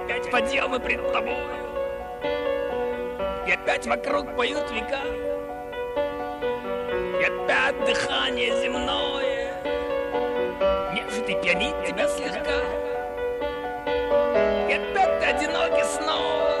опять подъемы пред тобою, и опять вокруг поют века, и опять дыхание земное нежит и пьянит тебя слегка, и опять ты одинокий снова,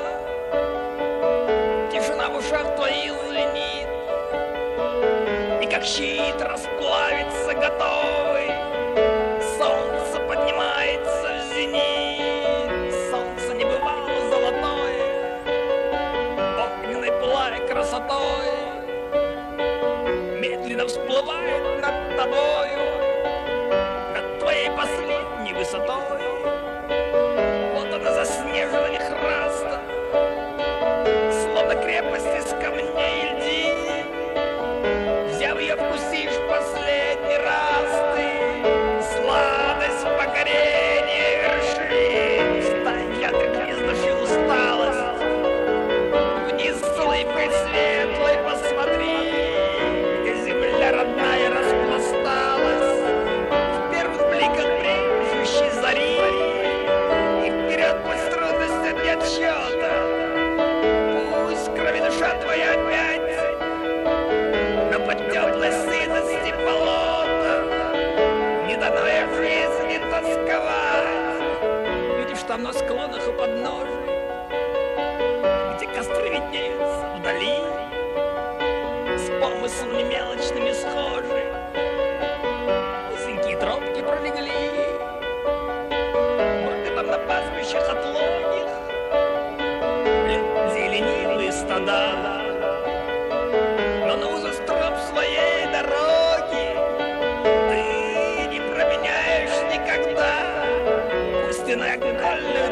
тишина в ушах твоих звенит, и как щит расплавиться готовый, солнце поднимается в зенит. Солнце не бывало золотое, огненной пылая красотой, медленно всплывает над тобою, над твоей последней высотой. Вот она заснежена вихраста, словно крепость из камней и льдин. Взяв ее, вкусишь последний раз ты сладость покорения вершин. Встань, я так изноши усталость, вниз с улыбкой светлой посмотри, где земля родная распласталась в первых бликах брежущей зари. И вперед пусть трудности нет счета, пусть крови душа твоя опять, но под теплой сытости болота не дано я в жизни тосковать. Видишь там на склонах у подножия, где костры виднеются вдали, с помыслами мелочными схожи, узенькие тропки пролегли. Вот и там на пастбищах отлогих люди ленивые стада, но на узость троп своей дороги ты не променяешь никогда. Пусть и на окольных